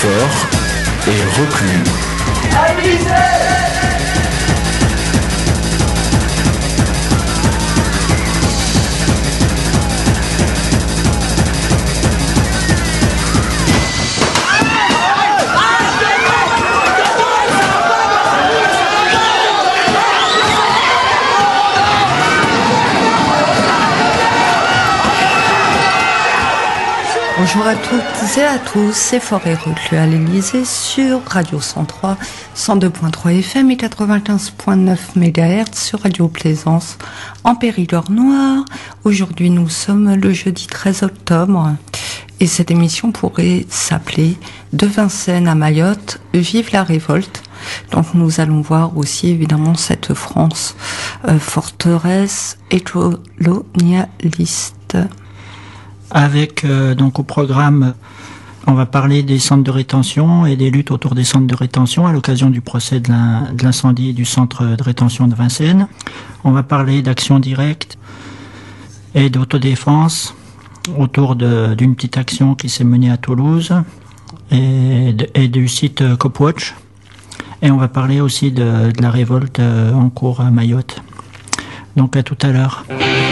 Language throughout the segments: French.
fort et reclus. Bonjour à toutes et à tous, c'est Fort et Reclus à l'Élysée sur Radio 103, 102.3 FM et 95.9 MHz sur Radio Plaisance en Périgord noir. Aujourd'hui nous sommes le jeudi 13 octobre et cette émission pourrait s'appeler De Vincennes à Mayotte, vive la révolte. Donc nous allons voir aussi évidemment cette France forteresse et colonialiste. Avec donc au programme, on va parler des centres de rétention et des luttes autour des centres de rétention à l'occasion du procès de l'incendie du centre de rétention de Vincennes. On va parler d'action directe et d'autodéfense autour d'une petite action qui s'est menée à Toulouse et du site Copwatch. Et on va parler aussi de la révolte en cours à Mayotte. Donc à tout à l'heure.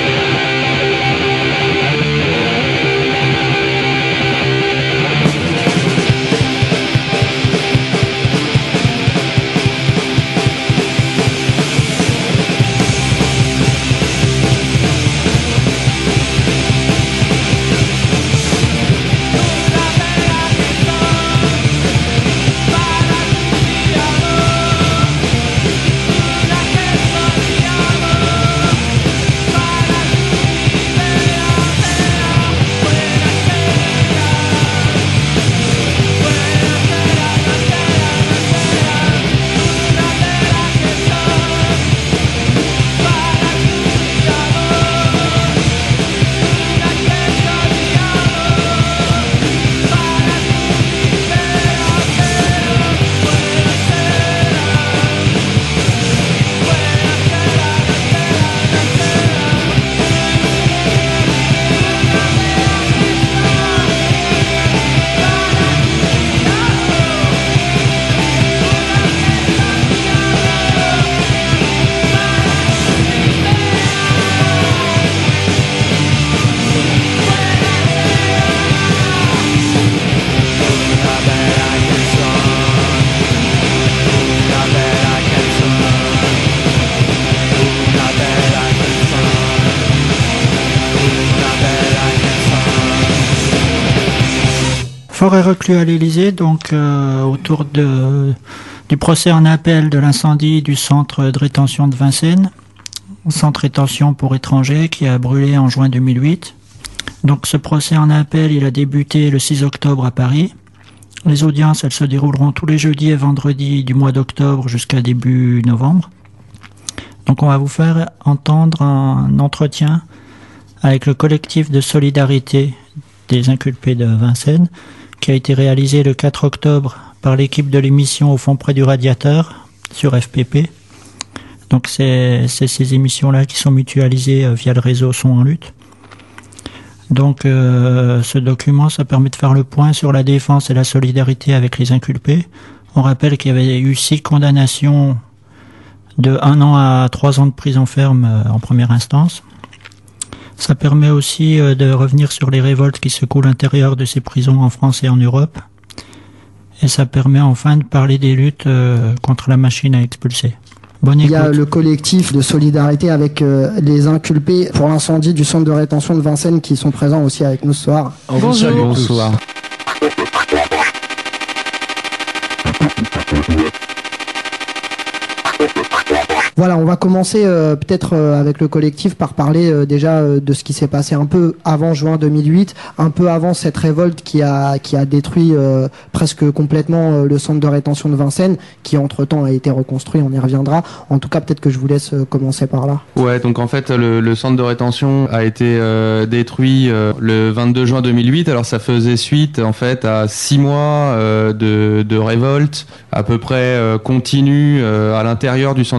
Fort et Reclus à l'Élysée, donc autour du procès en appel de l'incendie du centre de rétention de Vincennes, centre de rétention pour étrangers qui a brûlé en juin 2008. Donc ce procès en appel, il a débuté le 6 octobre à Paris. Les audiences, elles se dérouleront tous les jeudis et vendredis du mois d'octobre jusqu'à début novembre. Donc on va vous faire entendre un entretien avec le collectif de solidarité des inculpés de Vincennes, qui a été réalisé le 4 octobre par l'équipe de l'émission Au fond près du radiateur sur FPP. Donc c'est ces émissions-là qui sont mutualisées via le réseau Son en lutte. Donc ce document, ça permet de faire le point sur la défense et la solidarité avec les inculpés. On rappelle qu'il y avait eu 6 condamnations de 1 an à 3 ans de prison ferme en première instance. Ça permet aussi de revenir sur les révoltes qui secouent l'intérieur de ces prisons en France et en Europe. Et ça permet enfin de parler des luttes contre la machine à expulser. Bonne écoute. Il y a le collectif de solidarité avec les inculpés pour l'incendie du centre de rétention de Vincennes qui sont présents aussi avec nous ce soir. Bonjour. Bonsoir. Voilà, on va commencer peut-être avec le collectif par parler déjà de ce qui s'est passé un peu avant juin 2008, un peu avant cette révolte qui a détruit presque complètement le centre de rétention de Vincennes, qui entre-temps a été reconstruit, on y reviendra. En tout cas, peut-être que je vous laisse commencer par là. Ouais, donc en fait, le centre de rétention a été détruit le 22 juin 2008. Alors ça faisait suite en fait à 6 mois de révolte à peu près continue à l'intérieur du centre de rétention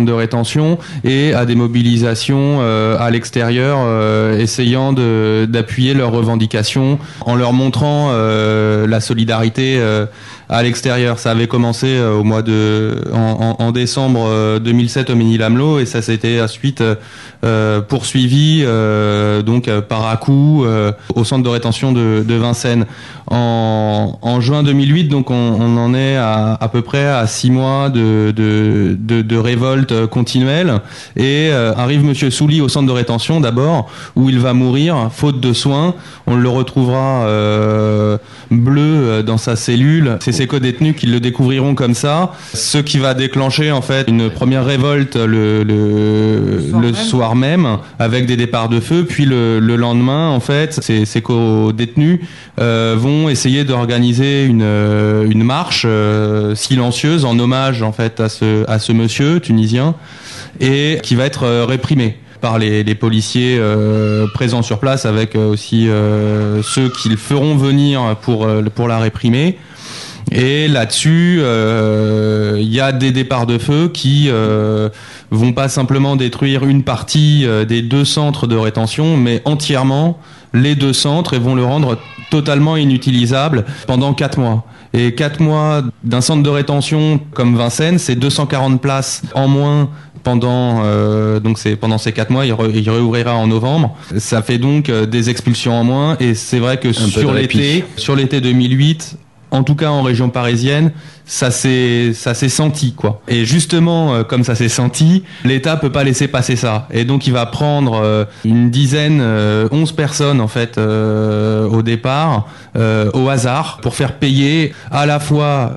rétention et à des mobilisations à l'extérieur, essayant d'appuyer leurs revendications en leur montrant la solidarité à l'extérieur. Ça avait commencé en décembre 2007 au Mesnil-Amelot et ça s'était ensuite poursuivi donc par à-coups au centre de rétention de Vincennes. En juin 2008, donc on en est à peu près à 6 mois de révolte continuelle et arrive Monsieur Souly au centre de rétention d'abord où il va mourir faute de soins. On le retrouvera bleu dans sa cellule. C'est ses co-détenus qui le découvriront comme ça, ce qui va déclencher en fait une première révolte le soir même avec des départs de feu, puis le lendemain en fait ces co-détenus vont essayer d'organiser une marche silencieuse en hommage en fait à ce monsieur tunisien et qui va être réprimé par les policiers présents sur place avec aussi ceux qui le feront venir pour la réprimer. Et là-dessus, il y a des départs de feu qui vont pas simplement détruire une partie des 2 centres de rétention, mais entièrement les 2 centres et vont le rendre totalement inutilisable pendant 4 mois. Et 4 mois d'un centre de rétention comme Vincennes, c'est 240 places en moins pendant ces 4 mois. Il réouvrira en novembre. Ça fait donc des expulsions en moins. Et c'est vrai que sur l'été 2008, en tout cas en région parisienne, ça s'est senti quoi. Et justement, comme ça s'est senti, l'État peut pas laisser passer ça. Et donc il va prendre une dizaine, 11 personnes en fait au départ, au hasard, pour faire payer à la fois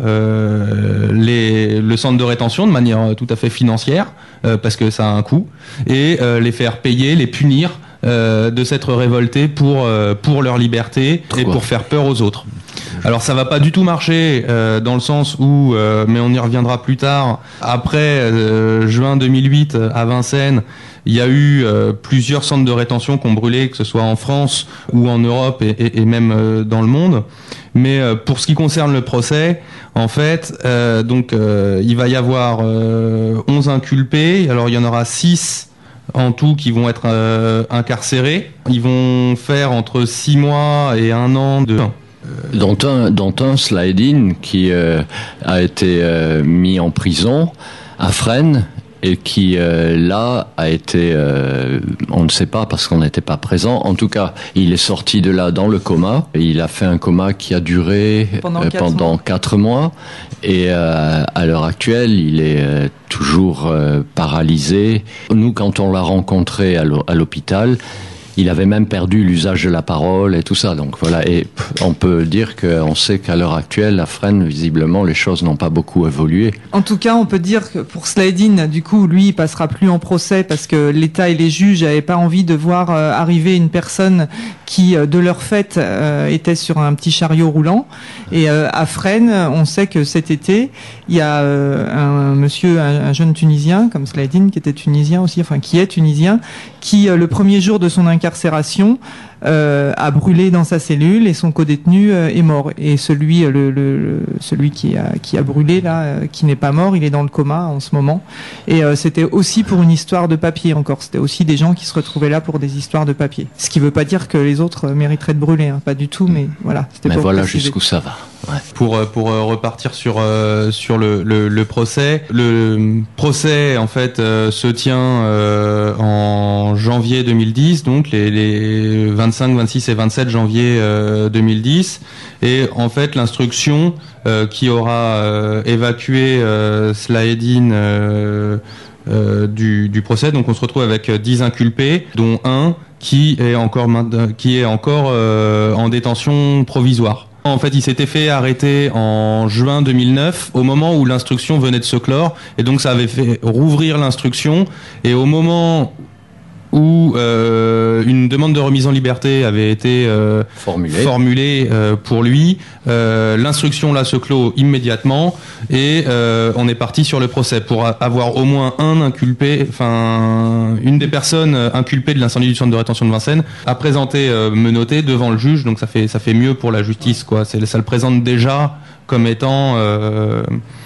le centre de rétention de manière tout à fait financière, parce que ça a un coût, et les faire payer, les punir de s'être révoltés pour leur liberté et pour faire peur aux autres. Alors ça va pas du tout marcher dans le sens où, mais on y reviendra plus tard, après juin 2008 à Vincennes, il y a eu plusieurs centres de rétention qui ont brûlé, que ce soit en France ou en Europe et même dans le monde. Mais pour ce qui concerne le procès, en fait, il va y avoir 11 inculpés, alors il y en aura 6 en tout qui vont être incarcérés. Ils vont faire entre 6 mois et 1 an de... Dont un Slaedine qui a été mis en prison à Fresnes et qui là a été, on ne sait pas parce qu'on n'était pas présent, en tout cas il est sorti de là dans le coma, il a fait un coma qui a duré pendant 4 mois et à l'heure actuelle il est toujours paralysé. Nous quand on l'a rencontré à l'hôpital, il avait même perdu l'usage de la parole et tout ça. Donc voilà, et on peut dire qu'on sait qu'à l'heure actuelle, à Fresnes, visiblement, les choses n'ont pas beaucoup évolué. En tout cas, on peut dire que pour Slaedine, du coup, lui, il passera plus en procès parce que l'État et les juges n'avaient pas envie de voir arriver une personne qui, de leur fait, était sur un petit chariot roulant. Et à Fresnes, on sait que cet été, il y a un jeune Tunisien, comme Slaedine, qui était tunisien aussi, enfin qui est tunisien, qui, le premier jour de son incarcération, a brûlé dans sa cellule et son codétenu est mort. Et celui qui a brûlé là, qui n'est pas mort, il est dans le coma en ce moment. Et c'était aussi pour une histoire de papier encore. C'était aussi des gens qui se retrouvaient là pour des histoires de papier. Ce qui veut pas dire que les autres mériteraient de brûler, hein, pas du tout. Mais voilà. Mais voilà jusqu'où ça va. Ouais. Pour repartir sur le procès. Le procès en fait se tient en janvier 2010, donc les 25, 26 et 27 janvier 2010, et en fait l'instruction qui aura évacué Slaedine du procès, donc on se retrouve avec 10 inculpés, dont un qui est encore en détention provisoire. En fait, il s'était fait arrêter en juin 2009, au moment où l'instruction venait de se clore, et donc ça avait fait rouvrir l'instruction, et au moment où une demande de remise en liberté avait été formulée pour lui, l'instruction là se clôt immédiatement et on est parti sur le procès pour avoir au moins un inculpé, enfin une des personnes inculpées de l'incendie du centre de rétention de Vincennes a présenté menotté devant le juge, donc ça fait mieux pour la justice quoi. Ça le présente déjà comme étant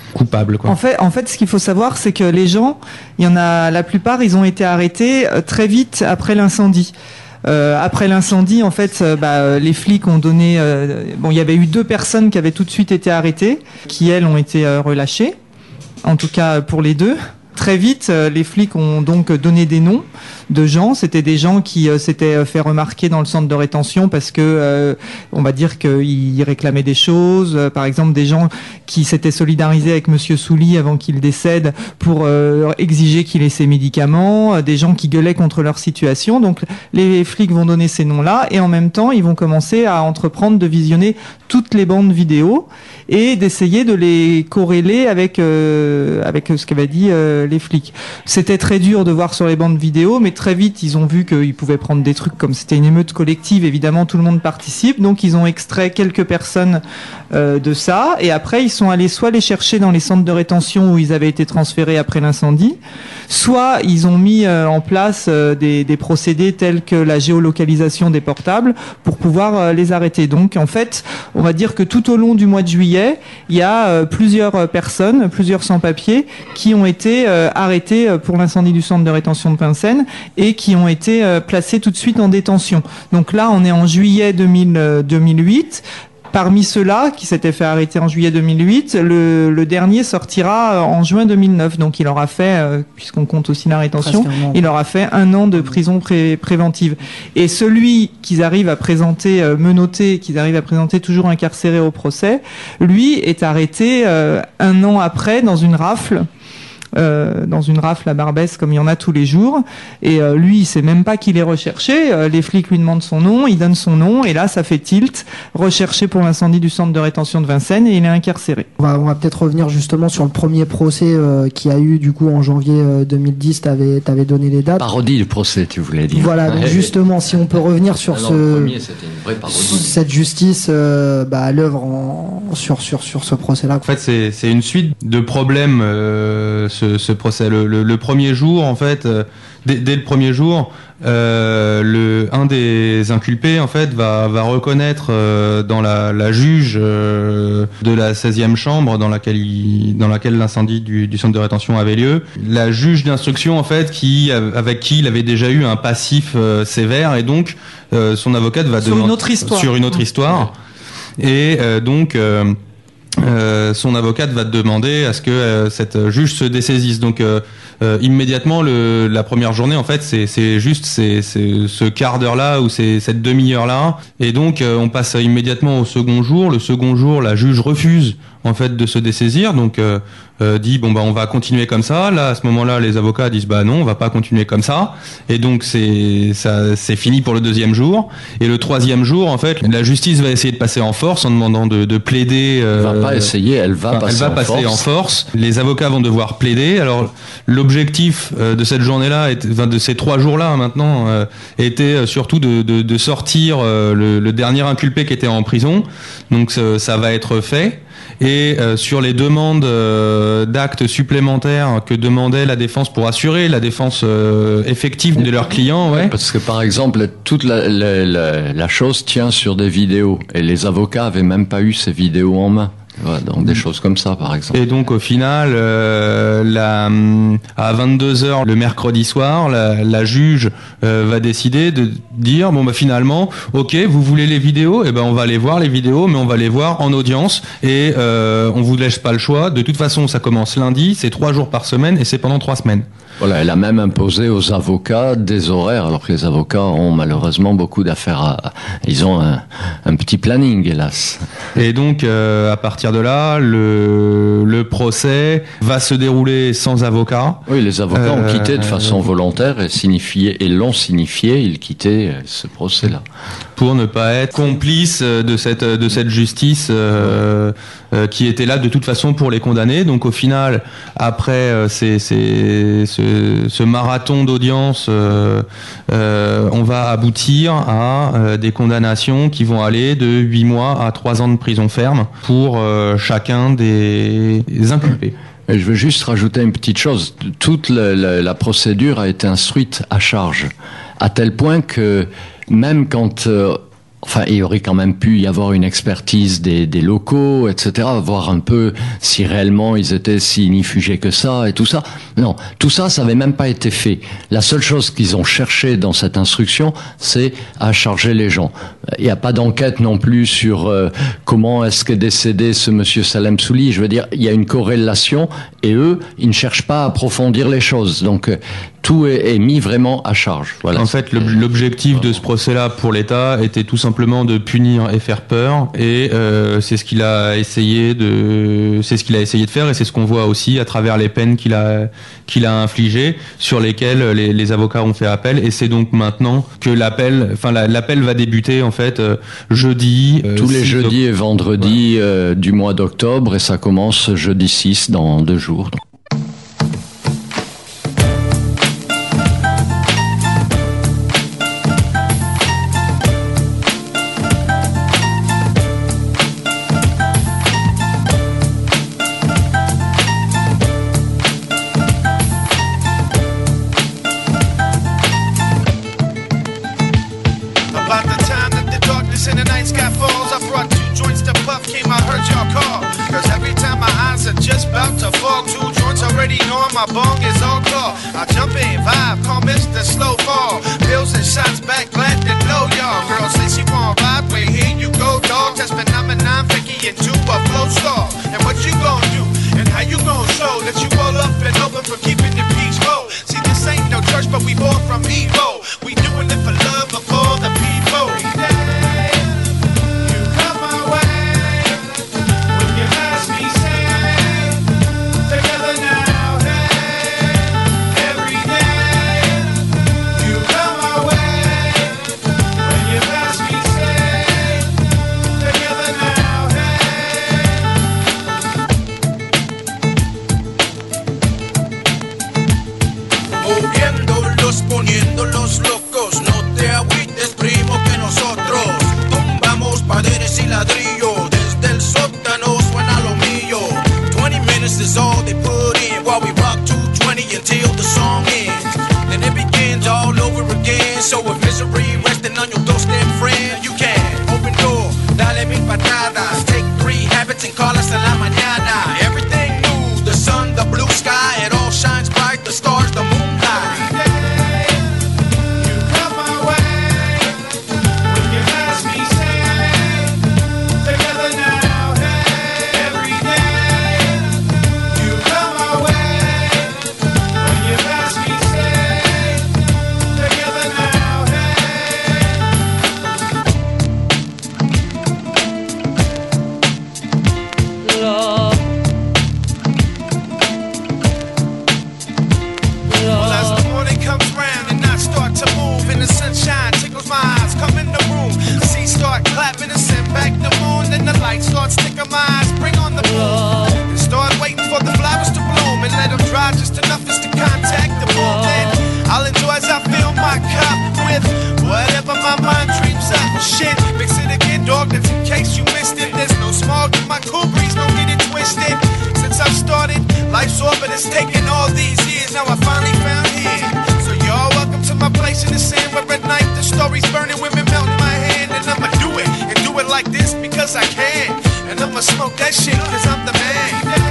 coupables, quoi. En fait, ce qu'il faut savoir, c'est que les gens, la plupart, ils ont été arrêtés très vite après l'incendie. Après l'incendie, en fait, les flics ont donné. Il y avait eu 2 personnes qui avaient tout de suite été arrêtées, qui elles ont été relâchées. En tout cas, pour les 2. Très vite, les flics ont donc donné des noms de gens. C'était des gens qui s'étaient fait remarquer dans le centre de rétention parce que, on va dire qu'ils réclamaient des choses. Par exemple, des gens qui s'étaient solidarisés avec Monsieur Souli avant qu'il décède pour exiger qu'il ait ses médicaments. Des gens qui gueulaient contre leur situation. Donc, les flics vont donner ces noms-là et en même temps, ils vont commencer à entreprendre de visionner toutes les bandes vidéo et d'essayer de les corréler avec ce qu'avait dit les flics. C'était très dur de voir sur les bandes vidéo, mais très vite ils ont vu qu'ils pouvaient prendre des trucs comme c'était une émeute collective, évidemment tout le monde participe, donc ils ont extrait quelques personnes de ça, et après ils sont allés soit les chercher dans les centres de rétention où ils avaient été transférés après l'incendie, soit ils ont mis en place des procédés tels que la géolocalisation des portables pour pouvoir les arrêter. Donc en fait, on va dire que tout au long du mois de juillet, il y a plusieurs personnes, plusieurs sans-papiers qui ont été arrêtés pour l'incendie du centre de rétention de Vincennes et qui ont été placés tout de suite en détention. Donc là, on est en juillet 2008. Parmi ceux-là qui s'étaient fait arrêter en juillet 2008, le dernier sortira en juin 2009. Donc il aura fait, puisqu'on compte aussi la rétention, il aura fait 1 an de prison préventive. Et celui qu'ils arrivent à présenter menotté, qu'ils arrivent à présenter toujours incarcéré au procès, lui est arrêté 1 an après dans une rafle à Barbès comme il y en a tous les jours, et lui il sait même pas qu'il est recherché. Les flics lui demandent son nom, il donne son nom et là ça fait tilt, recherché pour l'incendie du centre de rétention de Vincennes, et il est incarcéré. On va peut-être revenir justement sur le premier procès qui a eu du coup en janvier 2010. T'avais donné les dates. Parodie du procès, tu voulais dire. Voilà, donc justement si on peut revenir sur le premier, c'était une vraie parodie. Cette justice à l'œuvre sur ce procès-là. En fait, c'est une suite de problèmes. Ce procès, le premier jour, en fait, dès le premier jour, un des inculpés, en fait, va reconnaître dans la juge de la 16e chambre dans laquelle l'incendie du centre de rétention avait lieu, la juge d'instruction, en fait, avec qui il avait déjà eu un passif sévère, et donc son avocate va sur une autre histoire. Et donc son avocate va demander à ce que cette juge se dessaisisse. Donc immédiatement, la première journée, en fait, c'est juste ce quart d'heure là ou c'est cette demi-heure là, et donc on passe immédiatement au second jour. Le second jour, la juge refuse en fait de se dessaisir, donc dit on va continuer comme ça. Là, à ce moment-là, les avocats disent non, on va pas continuer comme ça, et donc c'est fini pour le deuxième jour. Et le troisième jour, en fait, la justice va essayer de passer en force en demandant de plaider. Elle va pas essayer, elle va passer en force. Les avocats vont devoir plaider. Alors l'objectif de cette journée-là, de ces 3 jours-là maintenant, était surtout de sortir le dernier inculpé qui était en prison. Donc ça va être fait. Et sur les demandes d'actes supplémentaires que demandait la défense pour assurer la défense effective de leurs clients, ouais. Parce que par exemple, toute la chose tient sur des vidéos, et les avocats avaient même pas eu ces vidéos en main. Ouais, donc des choses comme ça, par exemple. Et donc au final, à 22h le mercredi soir, la juge va décider de dire finalement, ok, vous voulez les vidéos, on va aller voir les vidéos, mais on va les voir en audience, et on vous laisse pas le choix. De toute façon, ça commence lundi, c'est 3 jours par semaine, et c'est pendant 3 semaines. Voilà, elle a même imposé aux avocats des horaires, alors que les avocats ont malheureusement beaucoup d'affaires ils ont un petit planning, hélas. Et donc, à partir de là, le procès va se dérouler sans avocat. Oui, les avocats ont quitté de façon volontaire et l'ont signifié, ils quittaient ce procès-là. Pour ne pas être complice de cette justice qui était là de toute façon pour les condamner. Donc au final, après ce marathon d'audience, on va aboutir à des condamnations qui vont aller de 8 mois à 3 ans de prison ferme pour chacun des inculpés. Et je veux juste rajouter une petite chose. Toute la procédure a été instruite à charge, à tel point que même quand Enfin, il y aurait quand même pu y avoir une expertise des locaux, etc., voir un peu si réellement ils étaient si inifugés que ça et tout ça. Non, tout ça, ça avait même pas été fait. La seule chose qu'ils ont cherché dans cette instruction, c'est à charger les gens. Il n'y a pas d'enquête non plus sur comment est-ce qu'est décédé ce monsieur Salem Souli. Je veux dire, il y a une corrélation et eux, ils ne cherchent pas à approfondir les choses. Donc, tout est mis vraiment à charge. Voilà. En fait, l'objectif de ce procès-là pour l'État était tout simplement de punir et faire peur, et c'est ce qu'il a essayé de faire, et c'est ce qu'on voit aussi à travers les peines qu'il a infligées, sur lesquelles les avocats ont fait appel. Et c'est donc maintenant que l'appel va débuter en fait jeudi. Tous les jeudis et vendredis du mois d'octobre, et ça commence jeudi 6 dans 2 jours. My bong is all cloth. I jump in, vibe, call Mr. Slow Fall. Bills and shots back, glad to know y'all. Girl say she want vibe, wait, here you go, dog. That's phenomenon, Vicky into a flow star. And what you gon' do? And how you gon' show that you all up and open for keeping the peaceful? See, this ain't no church, but we born from evil. We doing it for love before the people. Poniéndolos locos, no te agüites, primo, que nosotros tumbamos paredes y ladrillo. Desde el sótano suena lo mío. 20 minutes is all they put in while we rock 220 until the song ends. Then it begins all over again. So if misery resting on your doorstep, friend, you can open door, dale mil patadas, take 3 habits and call us a la mañana. Everything new, the sun, the blue sky, it all shines bright, the stars, the moonlight. Life's orbit has taken all these years, now I finally found here. So y'all welcome to my place in the sand, where at night the story's burning, women melting my hand. And I'ma do it, and do it like this because I can. And I'ma smoke that shit cause I'm the man.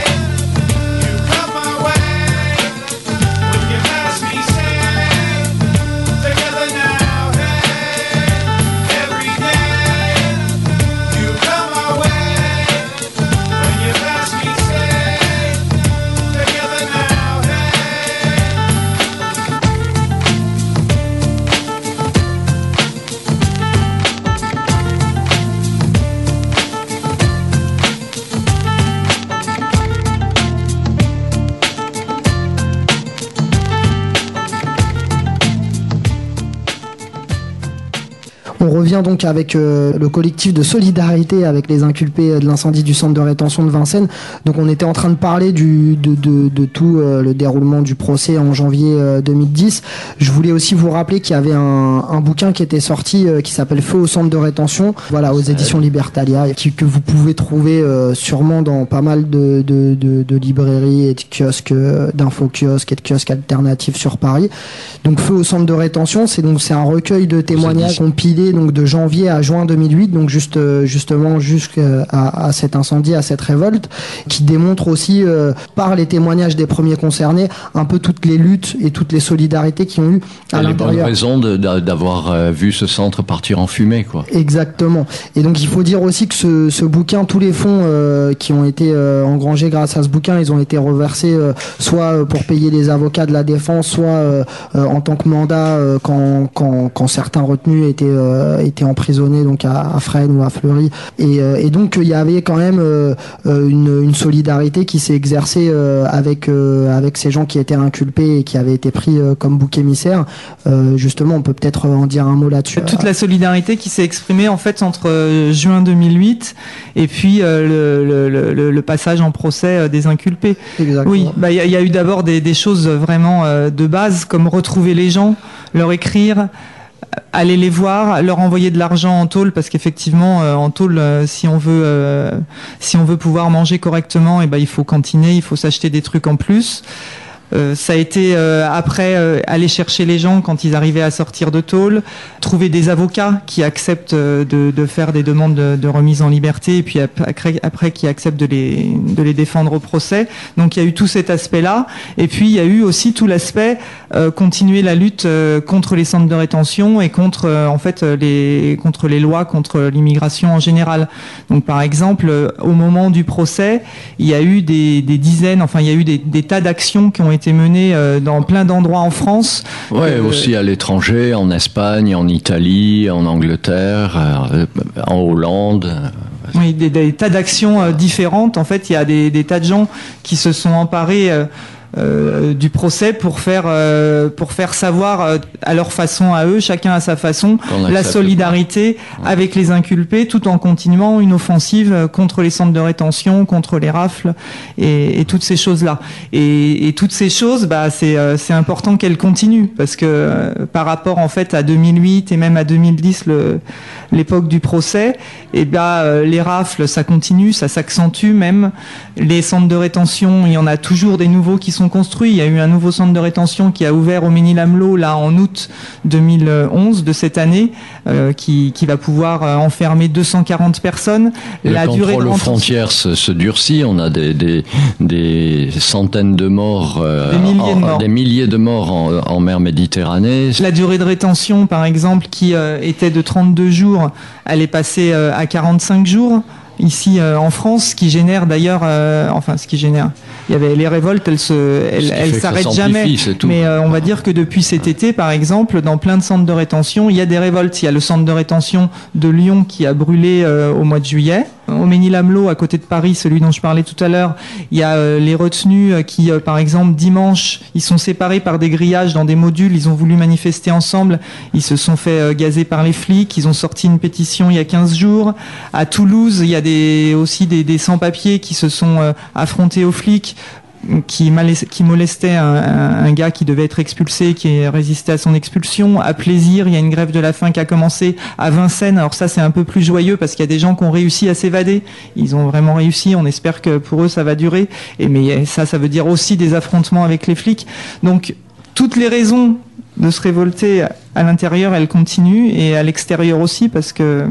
On revient donc avec le collectif de solidarité avec les inculpés de l'incendie du centre de rétention de Vincennes. Donc on était en train de parler de tout le déroulement du procès en janvier 2010. Je voulais aussi vous rappeler qu'il y avait un bouquin qui était sorti qui s'appelle Feu au centre de rétention, voilà, aux éditions Libertalia, que vous pouvez trouver sûrement dans pas mal de librairies et de kiosques, d'info-kiosques et de kiosques alternatifs sur Paris. Donc Feu au centre de rétention, c'est un recueil de témoignages compilés donc de janvier à juin 2008, donc justement jusqu'à cet incendie, à cette révolte, qui démontre aussi par les témoignages des premiers concernés un peu toutes les luttes et toutes les solidarités qui ont eu à l'intérieur. Les bonnes raisons d'avoir vu ce centre partir en fumée, quoi. Exactement. Et donc il faut dire aussi que ce bouquin, tous les fonds qui ont été engrangés grâce à ce bouquin, ils ont été reversés soit pour payer les avocats de la défense, soit en tant que mandat quand certains retenus étaient emprisonnés, donc à Fresnes ou à Fleury. Et donc il y avait quand même une solidarité qui s'est exercée avec ces gens qui étaient inculpés et qui avaient été pris comme bouc émissaire. Justement, on peut peut-être en dire un mot là-dessus. Toute la solidarité qui s'est exprimée en fait entre juin 2008 et puis le passage en procès des inculpés. Exactement. Oui, il y a eu d'abord des choses vraiment de base, comme retrouver les gens, leur écrire, aller les voir, leur envoyer de l'argent en tôle, parce qu'effectivement en tôle, si on veut pouvoir manger correctement, il faut cantiner, il faut s'acheter des trucs en plus. Ça a été après aller chercher les gens quand ils arrivaient à sortir de tôle, trouver des avocats qui acceptent de faire des demandes de remise en liberté, et puis après qui acceptent de les défendre au procès. Donc il y a eu tout cet aspect-là, et puis il y a eu aussi tout l'aspect continuer la lutte contre les centres de rétention et contre les lois contre l'immigration en général. Donc par exemple, au moment du procès, il y a eu des dizaines, il y a eu des tas d'actions qui ont été menées dans plein d'endroits en France. Ouais, aussi à l'étranger, en Espagne, en Italie, en Angleterre, en Hollande. Oui, des tas d'actions différentes. En fait, il y a des tas de gens qui se sont emparés du procès pour faire savoir à leur façon, à eux, chacun à sa façon, la solidarité avec les inculpés, tout en continuant une offensive contre les centres de rétention, contre les rafles et toutes ces choses-là. Et toutes ces choses, c'est important qu'elles continuent, parce que par rapport en fait à 2008 et même à 2010, l'époque du procès, les rafles, ça continue, ça s'accentue même. Les centres de rétention, il y en a toujours des nouveaux qui sont construits. Il y a eu un nouveau centre de rétention qui a ouvert au Ménil-Amelot là en août 2011 de cette année, qui va pouvoir enfermer 240 personnes. La durée de contrôle aux frontières se durcit. On a des centaines de morts, des milliers de morts en mer Méditerranée. La durée de rétention, par exemple, qui était de 32 jours, elle est passée à 45 jours. Ici en France, ce qui génère d'ailleurs, il y avait les révoltes, elles s'arrêtent jamais. Mais on va dire que depuis cet été, par exemple, dans plein de centres de rétention, il y a des révoltes. Il y a le centre de rétention de Lyon qui a brûlé au mois de juillet. Au Ménil-Amelot, à côté de Paris, celui dont je parlais tout à l'heure, il y a les retenus qui, par exemple, dimanche, ils sont séparés par des grillages dans des modules. Ils ont voulu manifester ensemble. Ils se sont fait gazer par les flics. Ils ont sorti une pétition il y a 15 jours. À Toulouse, il y a aussi des sans-papiers qui se sont affrontés aux flics, qui molestait un gars qui devait être expulsé, qui résistait à son expulsion. À Plaisir, il y a une grève de la faim qui a commencé. À Vincennes, alors ça c'est un peu plus joyeux parce qu'il y a des gens qui ont réussi à s'évader. Ils ont vraiment réussi, on espère que pour eux ça va durer. Mais ça veut dire aussi des affrontements avec les flics. Donc toutes les raisons de se révolter à l'intérieur, elles continuent, et à l'extérieur aussi, parce que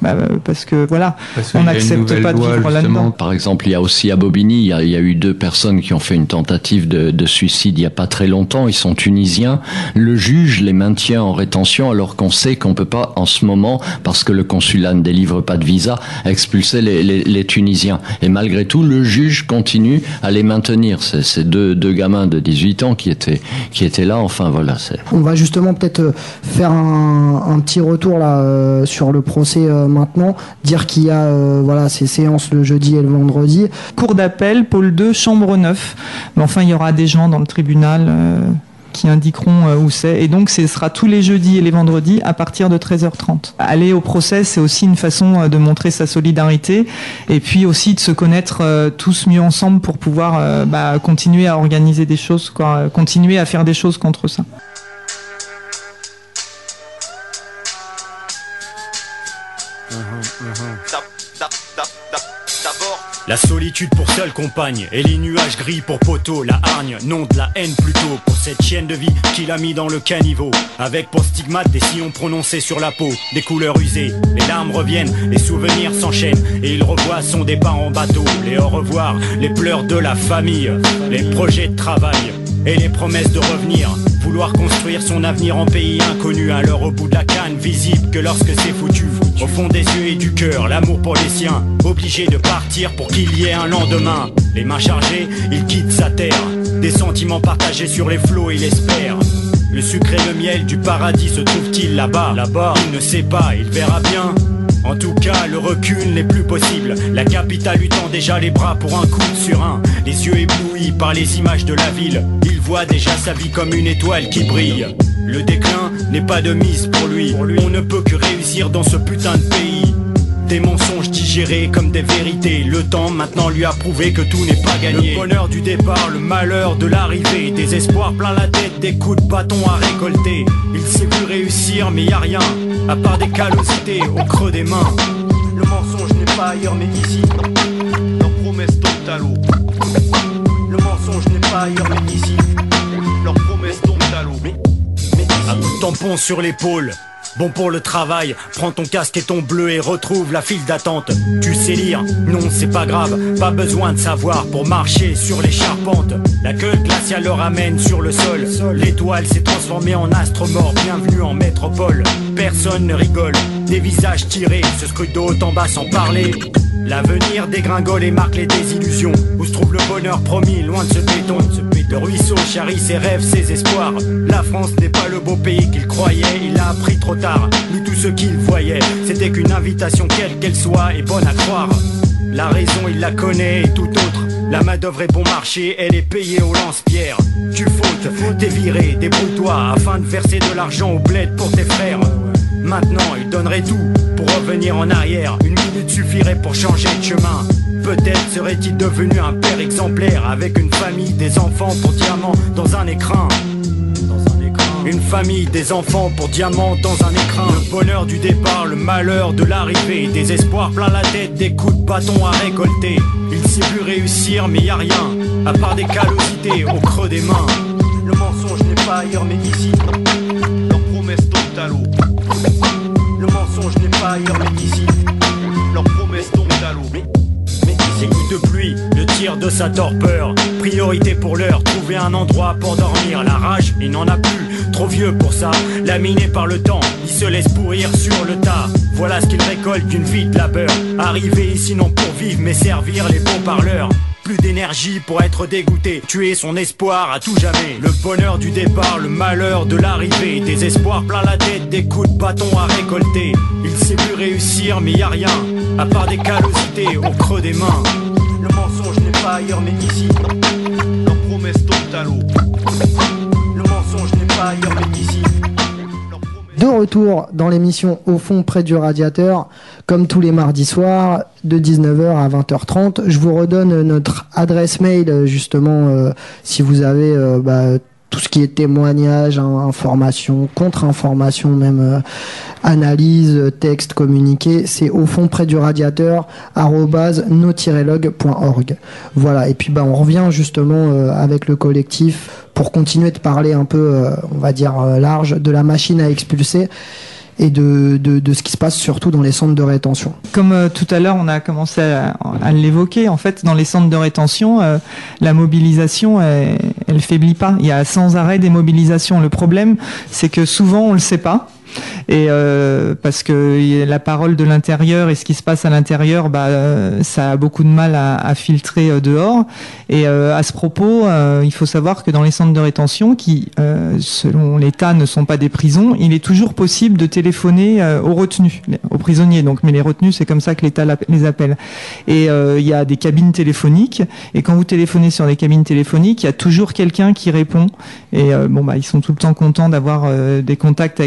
voilà, on n'accepte pas de vivre là-dedans. Par exemple, il y a aussi à Bobigny, il y a eu 2 personnes qui ont fait une tentative de suicide il n'y a pas très longtemps. Ils sont tunisiens. Le juge les maintient en rétention alors qu'on sait qu'on peut pas en ce moment, parce que le consulat ne délivre pas de visa, expulser les Tunisiens. Et malgré tout, le juge continue à les maintenir. C'est deux gamins de 18 ans qui étaient là. Enfin voilà. On va justement peut-être faire un petit retour là sur le procès. Maintenant, dire qu'il y a ces séances le jeudi et le vendredi. Cour d'appel, pôle 2, chambre 9. Mais enfin, il y aura des gens dans le tribunal qui indiqueront où c'est. Et donc, ce sera tous les jeudis et les vendredis à partir de 13h30. Aller au procès, c'est aussi une façon de montrer sa solidarité, et puis aussi de se connaître tous mieux ensemble pour pouvoir continuer à organiser des choses, continuer à faire des choses contre ça. D'abord, La solitude pour seule compagne et les nuages gris pour poteau. La hargne, non de la haine plutôt pour cette chienne de vie qu'il a mis dans le caniveau. Avec pour stigmate des sillons prononcés sur la peau, des couleurs usées. Les larmes reviennent, les souvenirs s'enchaînent et il revoit son départ en bateau. Les au revoir, les pleurs de la famille, les projets de travail et les promesses de revenir. Vouloir construire son avenir en pays inconnu. Alors au bout de la canne, visible que lorsque c'est foutu. Au fond des yeux et du cœur, l'amour pour les siens. Obligé de partir pour qu'il y ait un lendemain. Les mains chargées, il quitte sa terre. Des sentiments partagés sur les flots, il espère. Le sucre et le miel du paradis se trouve-t-il là-bas? Là-bas, il ne sait pas, il verra bien. En tout cas, le recul n'est plus possible. La capitale lui tend déjà les bras pour un coup de surin. Les yeux éblouis par les images de la ville. Il voit déjà sa vie comme une étoile qui brille. Le déclin n'est pas de mise pour lui. On ne peut que réussir dans ce putain de pays. Des mensonges digérés comme des vérités. Le temps maintenant lui a prouvé que tout n'est pas gagné. Le bonheur du départ, le malheur de l'arrivée. Des espoirs plein la tête, des coups de bâton à récolter. Il s'est vu réussir mais y a rien, à part des callosités au creux des mains. Le mensonge n'est pas ailleurs mais ici. Leurs promesses tombent à l'eau. Le mensonge n'est pas ailleurs mais ici. Leurs promesses tombent à l'eau. Mais un coup de tampon sur l'épaule. Bon pour le travail, prends ton casque et ton bleu et retrouve la file d'attente. Tu sais lire? Non, c'est pas grave, pas besoin de savoir pour marcher sur les charpentes. La queue glaciale le ramène sur le sol. L'étoile s'est transformée en astre mort, bienvenue en métropole. Personne ne rigole, des visages tirés se scrutent de haut en bas sans parler. L'avenir dégringole et marque les désillusions. Où se trouve le bonheur promis, loin de ce béton. Le ruisseau charrie ses rêves, ses espoirs. La France n'est pas le beau pays qu'il croyait. Il a appris trop tard, lui tout ce qu'il voyait. C'était qu'une invitation quelle qu'elle soit et bonne à croire. La raison il la connaît et tout autre. La main d'œuvre est bon marché, elle est payée au lance-pierre. Tu fautes, t'es viré, débrouille-toi afin de verser de l'argent au bled pour tes frères. Maintenant il donnerait tout pour revenir en arrière. Une minute suffirait pour changer de chemin. Peut-être serait-il devenu un père exemplaire, avec une famille, des enfants pour diamants dans un écrin. Une famille, des enfants pour diamants dans un écrin. Le bonheur du départ, le malheur de l'arrivée. Des espoirs plein la tête, des coups de bâton à récolter. Il s'est vu réussir mais y a rien, à part des callosités au creux des mains. Le mensonge n'est pas ailleurs mais ici. Leurs promesses tombent à l'eau. Le mensonge n'est pas ailleurs mais ici. Leurs promesses tombent à l'eau. Ces gouttes de pluie, le tir de sa torpeur. Priorité pour l'heure, trouver un endroit pour dormir. La rage, il n'en a plus, trop vieux pour ça. Laminé par le temps, il se laisse pourrir sur le tas. Voilà ce qu'il récolte d'une vie de labeur. Arrivé ici non pour vivre mais servir les beaux parleurs. Plus d'énergie pour être dégoûté, tuer son espoir à tout jamais. Le bonheur du départ, le malheur de l'arrivée. Des espoirs plein la tête, des coups de bâton à récolter. Il s'est vu réussir mais y a rien, à part des callosités au creux des mains. Le mensonge n'est pas ailleurs mais ici. Leurs promesses tombent à l'eau. Le mensonge n'est pas ailleurs mais ici. De retour dans l'émission Au fond près du radiateur, comme tous les mardis soirs, de 19h à 20h30. Je vous redonne notre adresse mail, justement, si vous avez tout ce qui est témoignage, information, contre-information, même analyse, texte, communiqué, c'est au fond près du radiateur @no-log.org. Voilà, et puis on revient justement avec le collectif pour continuer de parler un peu, on va dire large, de la machine à expulser et de ce qui se passe surtout dans les centres de rétention. Comme tout à l'heure on a commencé à l'évoquer, en fait dans les centres de rétention, la mobilisation elle faiblit pas. Il y a sans arrêt des mobilisations. Le problème c'est que souvent on le sait pas. Et parce que la parole de l'intérieur et ce qui se passe à l'intérieur, ça a beaucoup de mal à filtrer dehors. Et à ce propos, il faut savoir que dans les centres de rétention, qui selon l'État ne sont pas des prisons, il est toujours possible de téléphoner aux retenus, aux prisonniers. Donc, mais les retenus, c'est comme ça que l'État les appelle. Et il y a des cabines téléphoniques. Et quand vous téléphonez sur les cabines téléphoniques, il y a toujours quelqu'un qui répond. Et ils sont tout le temps contents d'avoir des contacts avec les gens à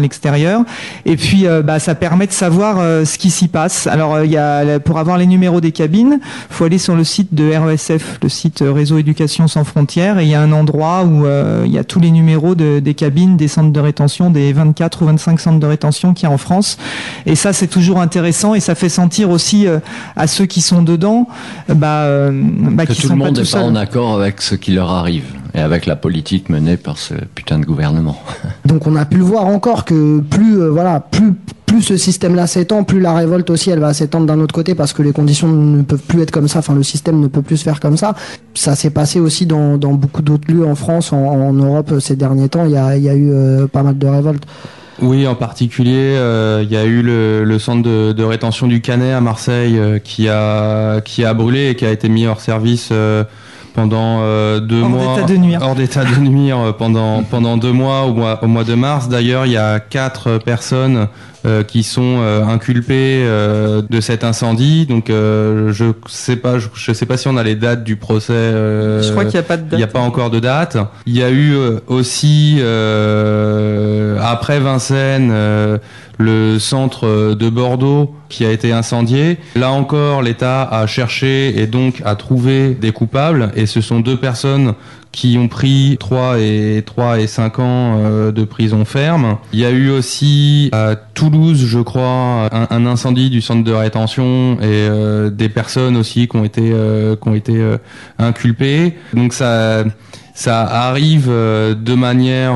l'extérieur. Et puis, ça permet de savoir ce qui s'y passe. Alors, pour avoir les numéros des cabines, faut aller sur le site de RESF, le site Réseau Éducation Sans Frontières, et il y a un endroit où il y a tous les numéros des cabines, des centres de rétention, des 24 ou 25 centres de rétention qu'il y a en France. Et ça, c'est toujours intéressant, et ça fait sentir aussi à ceux qui sont dedans, que qui tout le monde n'est n'est pas en accord avec ce qui leur arrive et avec la politique menée par ce putain de gouvernement. Donc on a pu le voir encore que plus ce système-là s'étend, plus la révolte aussi elle va s'étendre d'un autre côté, parce que les conditions ne peuvent plus être comme ça, enfin le système ne peut plus se faire comme ça. Ça s'est passé aussi dans beaucoup d'autres lieux en France, en Europe ces derniers temps, il y a eu pas mal de révoltes. Oui, en particulier, il y a eu le centre de rétention du Canet à Marseille qui a brûlé et qui a été mis hors service pendant 2 mois, hors d'état de nuire pendant 2 mois au mois de mars. D'ailleurs, il y a 4 personnes qui sont inculpées de cet incendie. Donc, je sais pas si on a les dates du procès. Je crois qu'il n'y a pas de date. Il n'y a pas encore de date. Il y a eu aussi après Vincennes le centre de Bordeaux qui a été incendié. Là encore, l'État a cherché et donc a trouvé des coupables, et ce sont 2 personnes qui ont pris 3 et 5 ans de prison ferme. Il y a eu aussi à Toulouse, je crois, un incendie du centre de rétention, et des personnes aussi qui ont été inculpées. Donc ça arrive de manière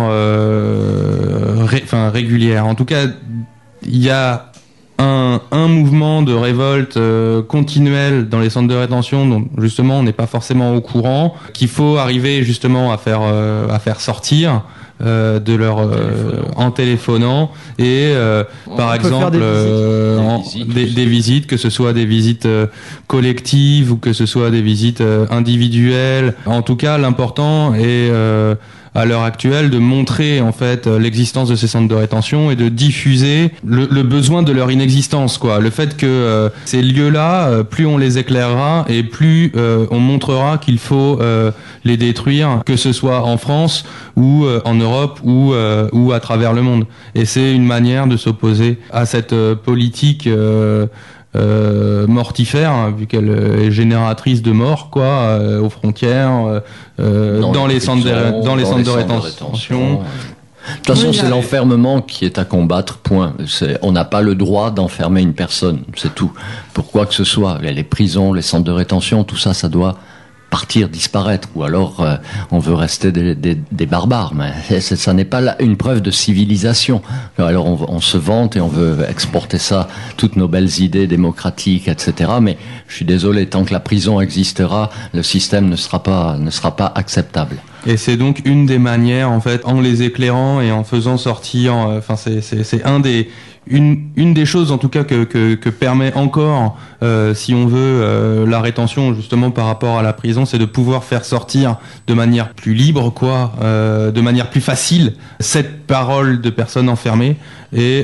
régulière. En tout cas, il y a un mouvement de révolte continuel dans les centres de rétention dont justement on n'est pas forcément au courant, qu'il faut arriver justement à faire sortir de leur en téléphonant, et par exemple des visites, que ce soit des visites collectives ou que ce soit des visites individuelles. En tout cas, l'important est à l'heure actuelle de montrer en fait l'existence de ces centres de rétention et de diffuser le besoin de leur inexistence, quoi. Le fait que ces lieux-là, plus on les éclairera et plus on montrera qu'il faut les détruire, que ce soit en France ou en Europe ou à travers le monde. Et c'est une manière de s'opposer à cette politique mortifère, hein, vu qu'elle est génératrice de morts, quoi, aux frontières, dans les centres de rétention. De toute façon, c'est l'enfermement qui est à combattre, point. On n'a pas le droit d'enfermer une personne, c'est tout. Pour quoi que ce soit, les prisons, les centres de rétention, tout ça, ça doit partir, disparaître, ou alors on veut rester des barbares. Mais ça n'est pas une preuve de civilisation. Alors on se vante et on veut exporter ça, toutes nos belles idées démocratiques, etc. Mais je suis désolé, tant que la prison existera, le système ne sera pas acceptable. Et c'est donc une des manières, en fait, en les éclairant et en faisant sortir, enfin c'est une des choses en tout cas que permet encore, si on veut, la rétention justement par rapport à la prison, c'est de pouvoir faire sortir de manière plus libre, quoi, de manière plus facile, cette parole de personnes enfermées, et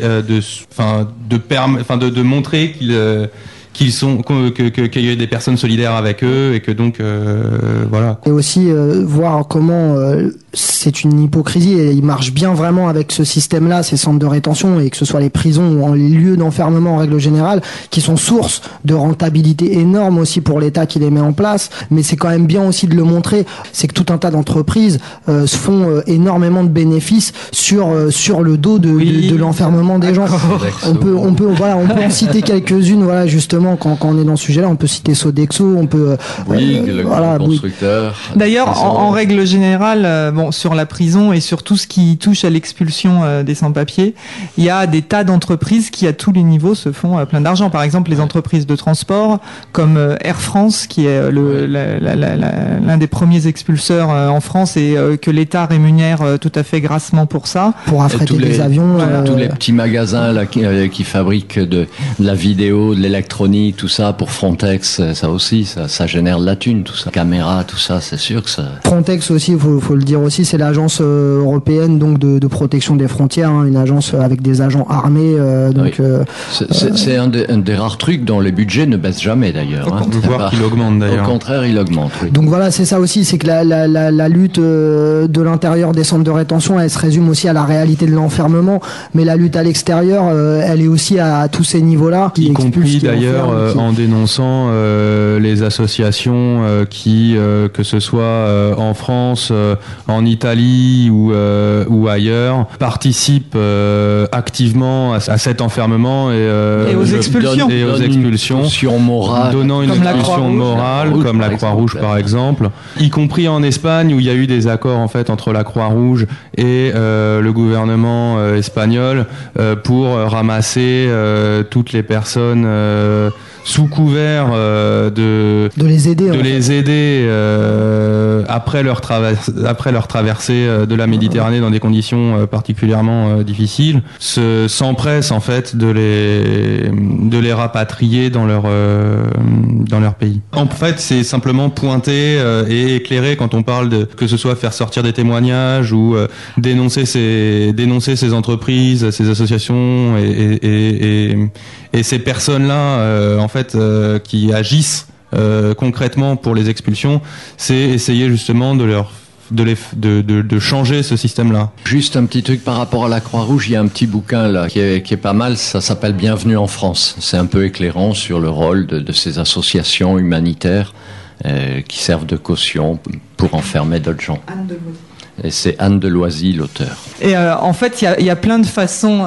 de montrer qu'il y ait des personnes solidaires avec eux, et que donc voilà. Et aussi voir comment c'est une hypocrisie, et ils marchent bien vraiment avec ce système-là, ces centres de rétention, et que ce soit les prisons ou les lieux d'enfermement en règle générale, qui sont source de rentabilité énorme aussi pour l'État qui les met en place. Mais c'est quand même bien aussi de le montrer, c'est que tout un tas d'entreprises se font énormément de bénéfices sur le dos de l'enfermement des gens. On peut en citer quelques-unes, voilà, justement, quand on est dans ce sujet-là, on peut citer Sodexo, on peut le constructeur. D'ailleurs, en règle générale, sur la prison et sur tout ce qui touche à l'expulsion des sans-papiers, il y a des tas d'entreprises qui, à tous les niveaux, se font plein d'argent. Par exemple, les entreprises de transport, comme Air France, qui est l'un des premiers expulseurs en France, et que l'État rémunère tout à fait grassement pour ça. Pour affréter les avions. Tous les petits magasins là, qui fabriquent de la vidéo, de l'électronique, tout ça, pour Frontex, ça aussi, ça génère de la thune, tout ça. Caméra, tout ça, c'est sûr que ça... Frontex aussi, faut le dire aussi, aussi, c'est l'agence européenne donc de protection des frontières, hein, une agence avec des agents armés. Donc c'est un des rares trucs dont les budgets ne baissent jamais d'ailleurs. On peut voir qu'il augmente d'ailleurs. Au contraire, il augmente. Oui. Donc voilà, c'est ça aussi, c'est que la lutte de l'intérieur des centres de rétention, elle se résume aussi à la réalité de l'enfermement, mais la lutte à l'extérieur, elle est aussi à tous ces niveaux-là. Y compris d'ailleurs en dénonçant les associations qui, que ce soit en France, en Italie ou ailleurs, participent activement à cet enfermement et aux expulsions. Donnant une expulsion morale, comme la Croix-Rouge par exemple, y compris en Espagne où il y a eu des accords en fait entre la Croix-Rouge et le gouvernement espagnol pour ramasser toutes les personnes sous couvert de les aider après leur traversée de la Méditerranée dans des conditions particulièrement difficiles, s'empressent en fait de les rapatrier dans leur pays. En fait, c'est simplement pointer et éclairer quand on parle de, que ce soit faire sortir des témoignages ou dénoncer ces entreprises, ces associations et ces personnes-là en fait qui agissent concrètement pour les expulsions, c'est essayer justement de changer ce système-là. Juste un petit truc par rapport à la Croix-Rouge, il y a un petit bouquin là qui est pas mal, ça s'appelle Bienvenue en France. C'est un peu éclairant sur le rôle de ces associations humanitaires qui servent de caution pour enfermer d'autres gens. Et c'est Anne Deloisy, l'auteur. Et en fait, il y a plein de façons,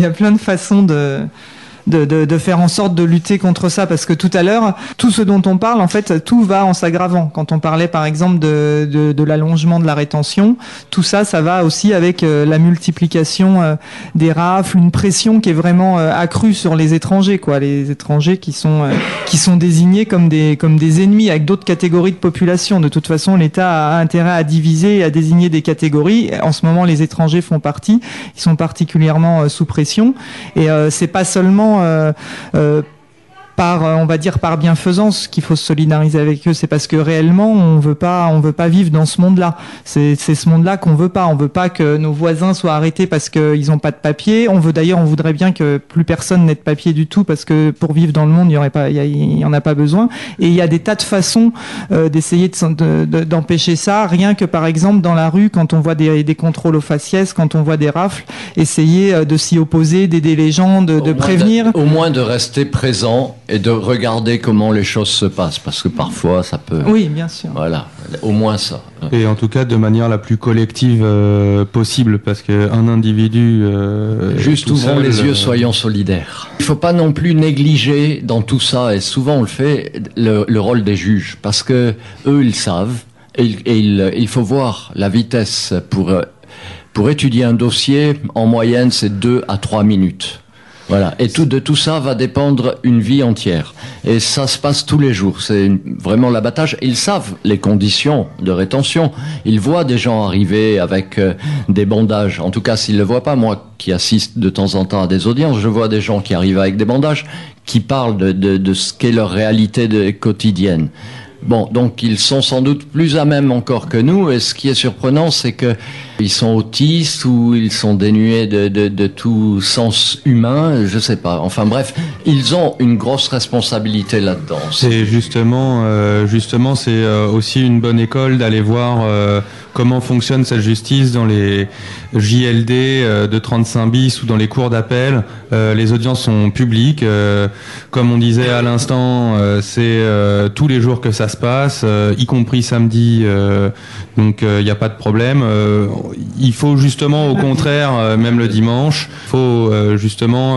de faire en sorte de lutter contre ça, parce que tout à l'heure, tout ce dont on parle, en fait, tout va en s'aggravant. Quand on parlait, par exemple, de l'allongement de la rétention, tout ça, ça va aussi avec la multiplication des rafles, une pression qui est vraiment accrue sur les étrangers, quoi. Les étrangers qui sont désignés comme des ennemis avec d'autres catégories de population. De toute façon, l'État a intérêt à diviser et à désigner des catégories. En ce moment, les étrangers font partie. Ils sont particulièrement sous pression. Et c'est pas seulement on va dire par bienfaisance qu'il faut se solidariser avec eux, c'est parce que réellement on veut pas vivre dans ce monde-là. C'est ce monde-là qu'on veut pas. On veut pas que nos voisins soient arrêtés parce qu'ils ont pas de papier. On voudrait bien que plus personne n'ait de papier du tout, parce que pour vivre dans le monde, il y en a pas besoin. Et il y a des tas de façons d'essayer d'empêcher ça. Rien que par exemple dans la rue, quand on voit des contrôles aux faciès, quand on voit des rafles, essayer de s'y opposer, d'aider les gens, de prévenir. Au moins de rester présent et de regarder comment les choses se passent, parce que parfois ça peut... Oui, bien sûr. Voilà, au moins ça. Et en tout cas de manière la plus collective possible, parce qu'un individu... Juste ouvrons les yeux, soyons solidaires. Il ne faut pas non plus négliger dans tout ça, et souvent on le fait, le rôle des juges, parce que eux ils savent, et il faut voir la vitesse pour étudier un dossier, en moyenne c'est 2 à 3 minutes. Voilà. Et de tout ça va dépendre une vie entière. Et ça se passe tous les jours. C'est vraiment l'abattage. Ils savent les conditions de rétention. Ils voient des gens arriver avec des bandages. En tout cas, s'ils le voient pas, moi qui assiste de temps en temps à des audiences, je vois des gens qui arrivent avec des bandages, qui parlent de ce qu'est leur réalité quotidienne. Bon, donc ils sont sans doute plus à même encore que nous, et ce qui est surprenant, c'est que ils sont autistes ou ils sont dénués de tout sens humain, je sais pas. Enfin bref, ils ont une grosse responsabilité là-dedans. C'est justement, c'est aussi une bonne école d'aller voir comment fonctionne cette justice dans les JLD de 35 bis ou dans les cours d'appel. Les audiences sont publiques. Comme on disait à l'instant, c'est tous les jours que ça se passe, y compris samedi. Donc il n'y a pas de problème. Il faut justement, au contraire, même le dimanche, il faut justement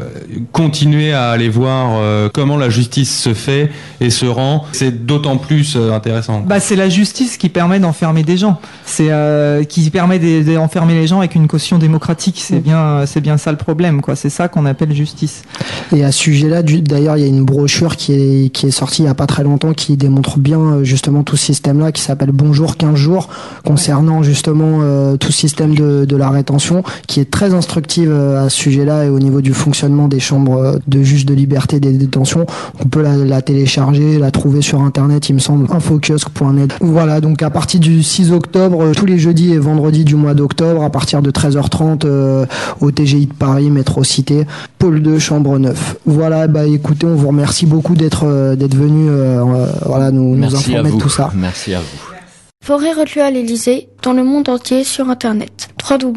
continuer à aller voir comment la justice se fait et se rend. C'est d'autant plus intéressant. Bah, c'est la justice qui permet d'enfermer des gens. C'est qui permet d'enfermer les gens avec une caution démocratique. C'est bien ça le problème, quoi. C'est ça qu'on appelle justice. Et à ce sujet-là, d'ailleurs, il y a une brochure qui est sortie il y a pas très longtemps qui démontre bien justement tout ce système-là, qui s'appelle Bonjour 15 jours, concernant justement tout système de la rétention, qui est très instructive à ce sujet-là et au niveau du fonctionnement des chambres de juges de liberté des détentions. On peut la télécharger, la trouver sur internet, il me semble, infokiosque.net. Voilà, donc à partir du 6 octobre, tous les jeudis et vendredis du mois d'octobre, à partir de 13h30 au TGI de Paris, métro Cité, pôle 2, chambre 9. Voilà, écoutez, on vous remercie beaucoup d'être venu nous informer de tout ça. Merci à vous. Forêt reclus à l'Elysée, dans le monde entier sur internet.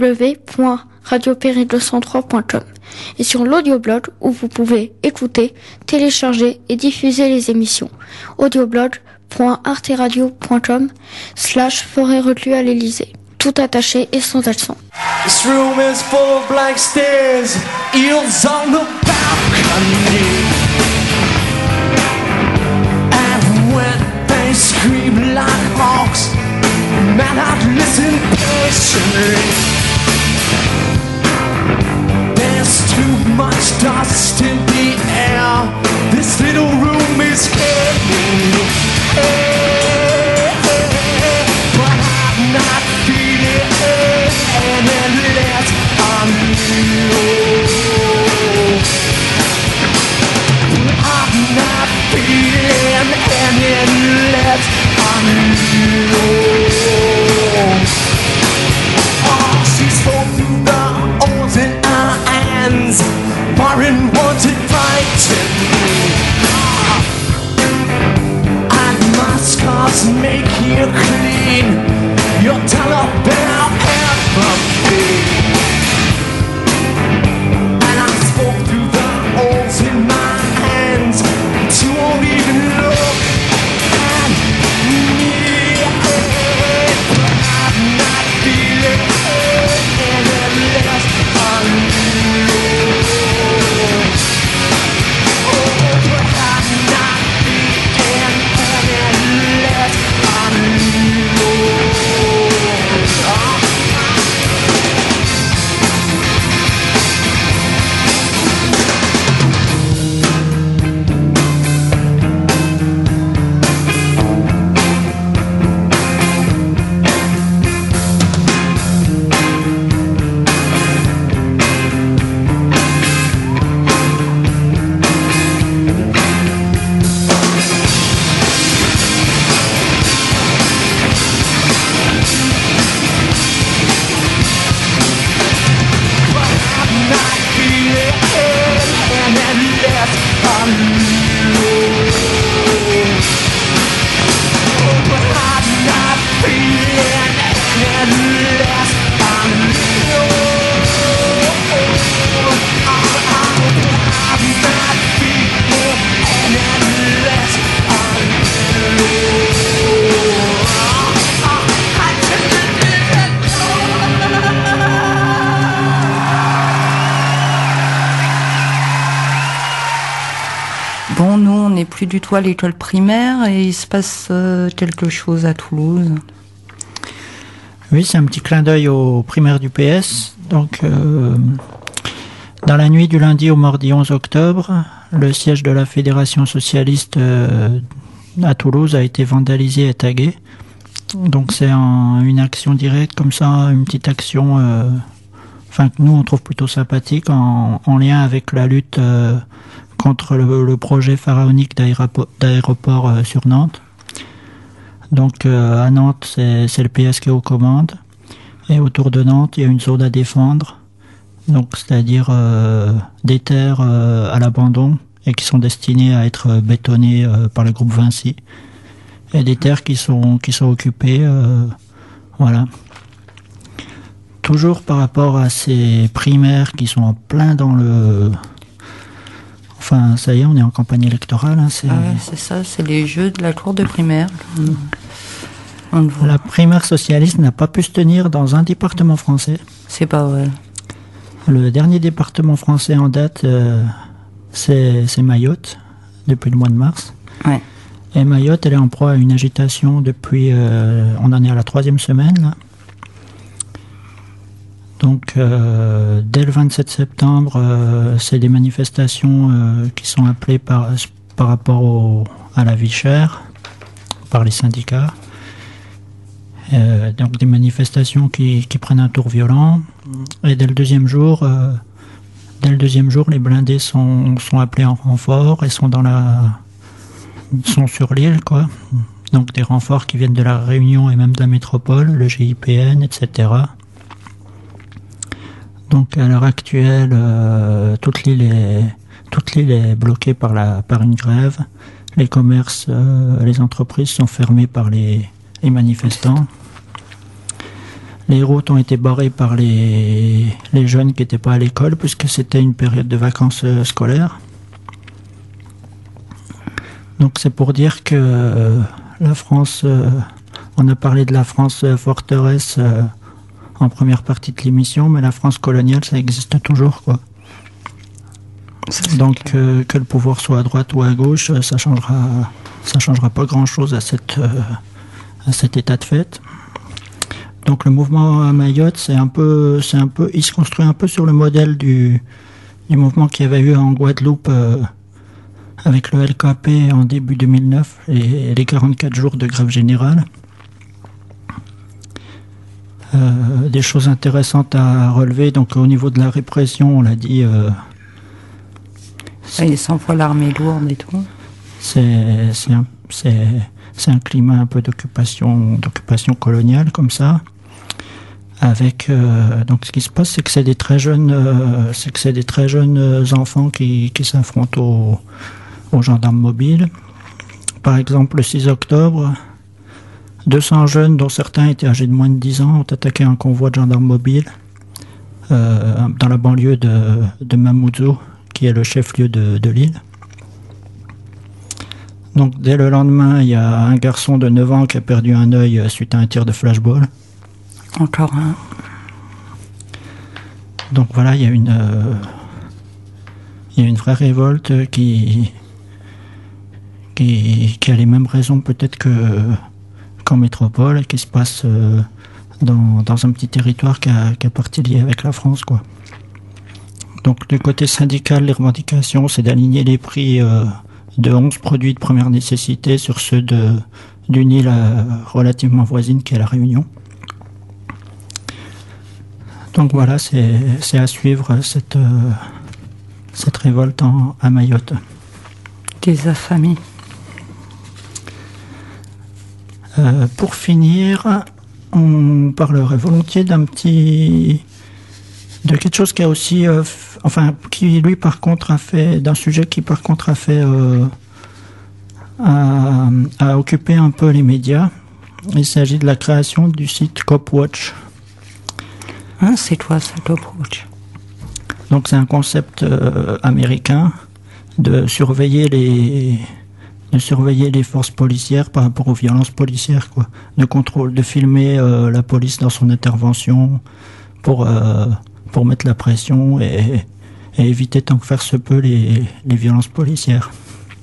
www.radiopérigle103.com et sur l'audioblog où vous pouvez écouter, télécharger et diffuser les émissions. audioblog.arteradio.com/forêt reclus à l'Elysée. Tout attaché et sans accent. This room is full of blank stares, eels on the balcony. And when they scream like hawks, man, I'd listen patiently. There's too much dust in the air. This little room is getting but I'm not feeling unless I'm low. I'm not feeling unless I'm low. Oh, she spoke through the holes in her hands, foreign wanted fighting me. And my scars make you clean. You'll tell about empathy. And I spoke through the holes in my hands, but you won't even look at me. But I'm not feeling unless I'm low. Oh, but I'm not feeling unless I'm low. Bon, nous, on n'est plus du tout à l'école primaire et il se passe quelque chose à Toulouse. Oui, c'est un petit clin d'œil aux primaires du PS. Donc, dans la nuit du lundi au mardi 11 octobre, le siège de la Fédération socialiste à Toulouse a été vandalisé et tagué. Donc, c'est une action directe comme ça, une petite action, que nous, on trouve plutôt sympathique en lien avec la lutte contre le projet pharaonique d'aéroport sur Nantes. Donc à Nantes, c'est le PS qui est aux commandes. Et autour de Nantes, il y a une zone à défendre. Donc c'est-à-dire des terres à l'abandon et qui sont destinées à être bétonnées par le groupe Vinci. Et des terres qui sont occupées. Voilà. Toujours par rapport à ces primaires qui sont en plein dans le... Enfin, ça y est, on est en campagne électorale. Hein, c'est ça, c'est les jeux de la cour de primaire. La primaire socialiste n'a pas pu se tenir dans un département français. C'est pas vrai. Le dernier département français en date, c'est Mayotte, depuis le mois de mars. Ouais. Et Mayotte, elle est en proie à une agitation depuis... on en est à la 3e semaine, là. Donc, dès le 27 septembre, c'est des manifestations qui sont appelées par rapport à la vie chère, par les syndicats. Donc des manifestations qui prennent un tour violent. Et dès le deuxième jour, les blindés sont appelés en renfort et sont sur l'île, quoi. Donc des renforts qui viennent de la Réunion et même de la métropole, le GIPN, etc. Donc à l'heure actuelle, toute l'île est bloquée par une grève. Les commerces, les entreprises sont fermées par les manifestants. Les routes ont été barrées par les jeunes qui n'étaient pas à l'école puisque c'était une période de vacances scolaires. Donc c'est pour dire que la France, on a parlé de la France forteresse en première partie de l'émission, mais la France coloniale, ça existe toujours, quoi. Donc que le pouvoir soit à droite ou à gauche, ça changera pas grand-chose à cet état de fait. Donc le mouvement à Mayotte, il se construit un peu sur le modèle du mouvement qu'il y avait eu en Guadeloupe avec le LKP en début 2009 et les 44 jours de grève générale. Des choses intéressantes à relever. Donc au niveau de la répression, on l'a dit. Il s'envoie l'armée lourde et tout. C'est un climat un peu d'occupation coloniale comme ça. Avec donc ce qui se passe, c'est que c'est des très jeunes enfants qui s'affrontent aux gendarmes mobiles. Par exemple, le 6 octobre, 200 jeunes, dont certains étaient âgés de moins de 10 ans, ont attaqué un convoi de gendarmes mobiles dans la banlieue de Mamoudzou, qui est le chef-lieu de l'île. Donc dès le lendemain, il y a un garçon de 9 ans qui a perdu un œil suite à un tir de flashball. Encore un. Donc voilà, il y a une vraie révolte qui a les mêmes raisons peut-être qu'en métropole et qui se passe dans un petit territoire qui a partie liée avec la France, quoi. Donc du côté syndical, les revendications, c'est d'aligner les prix de 11 produits de première nécessité sur ceux d'une île relativement voisine qui est la Réunion. Donc voilà, c'est à suivre cette révolte à Mayotte. Des affamis. Pour finir, on parlerait volontiers de quelque chose qui a aussi, qui lui par contre d'un sujet qui par contre a occupé un peu les médias. Il s'agit de la création du site Copwatch. C'est quoi ça, Copwatch? Donc c'est un concept américain de surveiller les forces policières par rapport aux violences policières, quoi. De filmer la police dans son intervention pour mettre la pression et éviter tant que faire se peut les violences policières.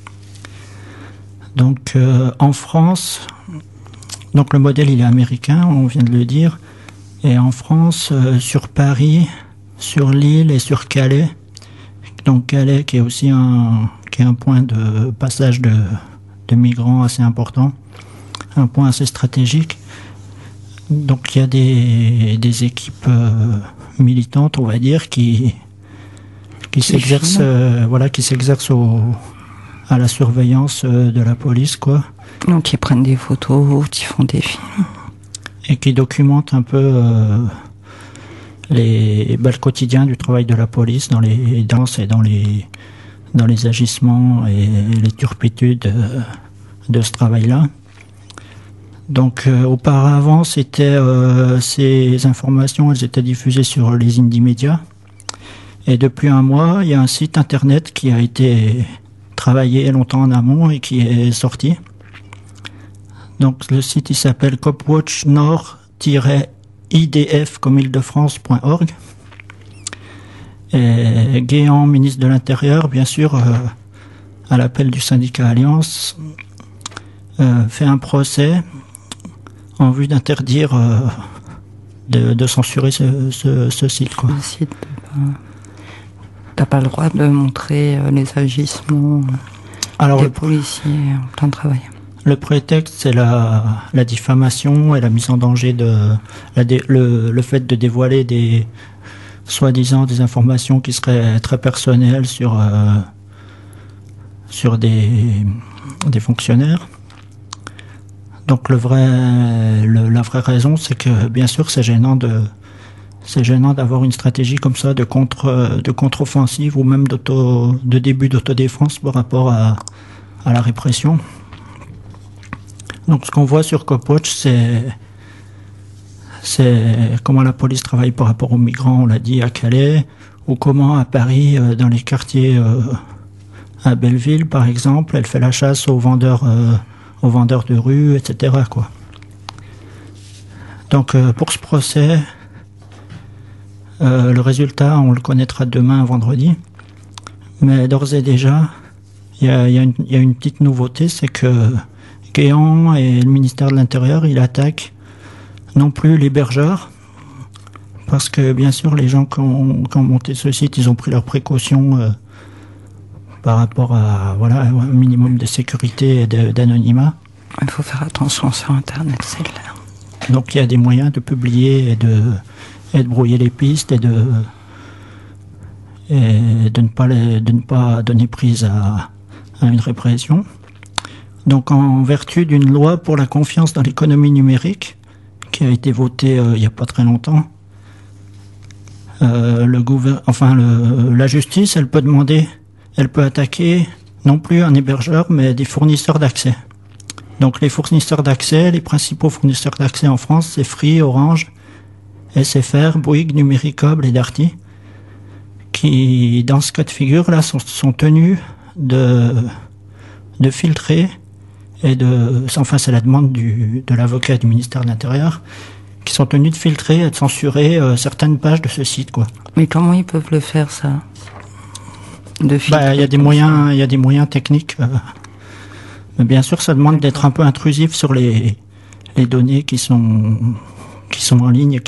Donc en France, donc le modèle il est américain, on vient de le dire, et en France, sur Paris, sur l'île et sur Calais, donc Calais qui est aussi un point de passage de migrants assez important, un point assez stratégique. Donc il y a des équipes militantes, on va dire, qui s'exercent à la surveillance de la police, quoi. Donc ils prennent des photos, ils font des films. Et qui documentent un peu le quotidien du travail de la police dans les danses et dans les agissements et les turpitudes de ce travail-là. Donc auparavant, ces informations, elles étaient diffusées sur les indie médias. Et depuis un mois, il y a un site internet qui a été travaillé longtemps en amont et qui est sorti. Donc le site il s'appelle copwatch-nord-idf comme Île-de-France.org. Et Guéant, ministre de l'Intérieur, bien sûr, à l'appel du syndicat Alliance, fait un procès en vue d'interdire de censurer ce site, quoi. Le site, t'as pas le droit de montrer les agissements des policiers en plein travail. Le prétexte, c'est la diffamation et la mise en danger le fait de dévoiler soi-disant des informations qui seraient très personnelles sur des fonctionnaires. Donc la vraie raison, c'est que bien sûr c'est gênant d'avoir une stratégie comme ça de contre-offensive ou même de début d'autodéfense par rapport à la répression. Donc ce qu'on voit sur Copwatch, c'est comment la police travaille par rapport aux migrants, on l'a dit, à Calais, ou comment à Paris, dans les quartiers à Belleville par exemple, elle fait la chasse aux vendeurs de rue, etc. quoi. Donc pour ce procès, le résultat, on le connaîtra demain, vendredi. Mais d'ores et déjà, il y a une petite nouveauté, c'est que Guéant et le ministère de l'Intérieur, ils attaquent non plus l'hébergeur, parce que bien sûr, les gens qui ont monté ce site, ils ont pris leurs précautions par rapport à un minimum de sécurité et d'anonymat. Il faut faire attention sur Internet, c'est clair. Donc il y a des moyens de publier et de brouiller les pistes et de ne pas donner prise à une répression. Donc en vertu d'une loi pour la confiance dans l'économie numérique qui a été votée il n'y a pas très longtemps, la justice, elle peut attaquer non plus un hébergeur, mais des fournisseurs d'accès. Donc les fournisseurs d'accès, les principaux fournisseurs d'accès en France, c'est Free, Orange, SFR, Bouygues, Numéricable et Darty, qui, dans ce cas de figure, là, sont tenus de filtrer et c'est la demande de l'avocat du ministère de l'Intérieur, qui sont tenus de filtrer et de censurer certaines pages de ce site, quoi. Mais comment ils peuvent le faire, ça? Il y a des moyens techniques. Mais bien sûr, ça demande d'être un peu intrusif sur les données qui sont en ligne,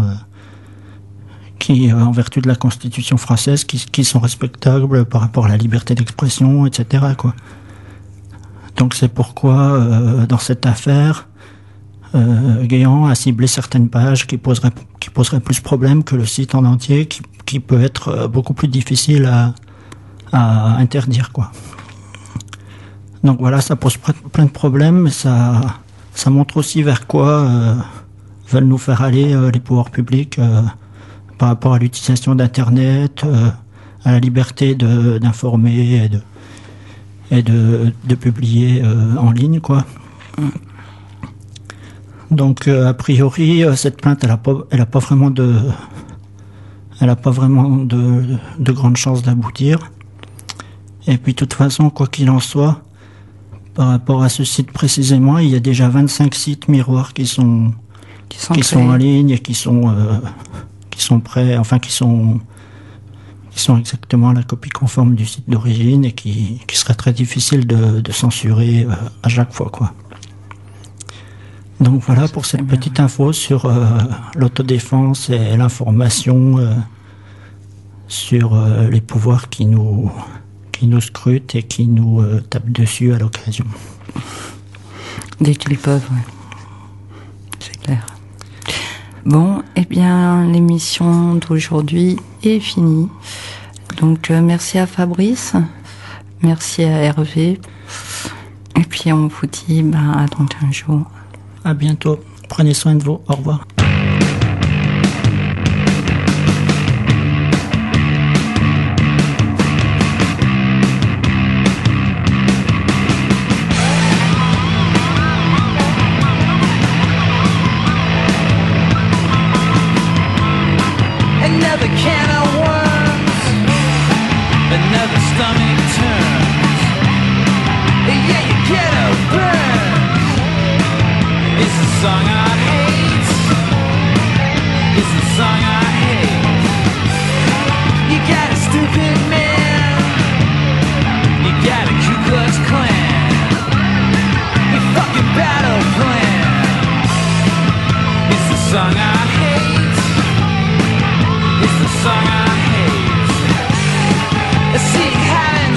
qui en vertu de la Constitution française, qui sont respectables par rapport à la liberté d'expression, etc. quoi. Donc c'est pourquoi, dans cette affaire, Guéant a ciblé certaines pages qui poseraient plus problème que le site en entier, qui peut être beaucoup plus difficile à interdire, quoi. Donc voilà, ça pose plein de problèmes, mais ça montre aussi vers quoi veulent nous faire aller les pouvoirs publics par rapport à l'utilisation d'Internet, à la liberté d'informer et de publier en ligne, quoi. Donc a priori, cette plainte, elle a pas vraiment de grandes chances d'aboutir. Et puis de toute façon, quoi qu'il en soit, par rapport à ce site précisément, il y a déjà 25 sites miroirs qui sont en ligne et qui sont prêts, enfin qui sont exactement la copie conforme du site d'origine et qui serait très difficile de censurer à chaque fois, quoi. Donc voilà pour cette petite info sur l'autodéfense et l'information sur les pouvoirs qui nous scrutent et qui nous tapent dessus à l'occasion. Dès qu'ils peuvent, oui. C'est clair. Bon, eh bien, l'émission d'aujourd'hui est finie. Donc, merci à Fabrice, merci à Hervé. Et puis, on vous dit à dans 15 jours. À bientôt. Prenez soin de vous. Au revoir. Song I hate. It's the song I hate. See, having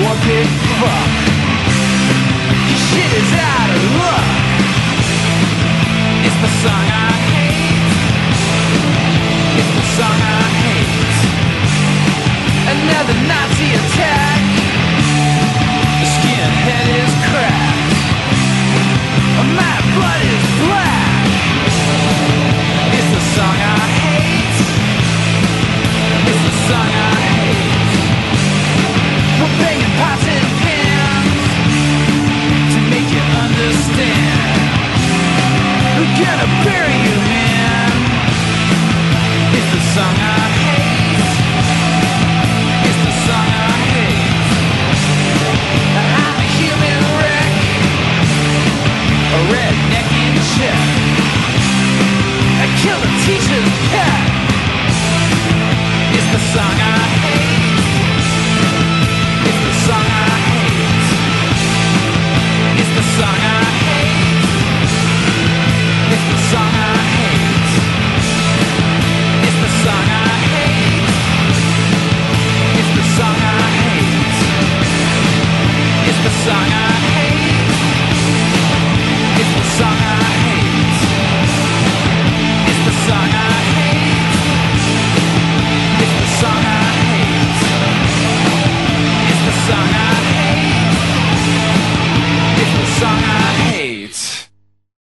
one big fuck. Shit is out of luck. It's the song I hate. It's the song I hate. Another Nazi attack. The skinhead is cracked. My blood is black. It's the song I hate. It's the song I hate. We're banging pots and pans to make you understand. We're gonna bury you, man. It's the song I hate. It's the song I hate. I'm a human wreck, a redneck in check. I killed a teacher's pet. It's the song I hate. It's the song I hate. It's the song I hate. It's the song I hate. It's the song I hate. It's the song I hate. It's the song I hate.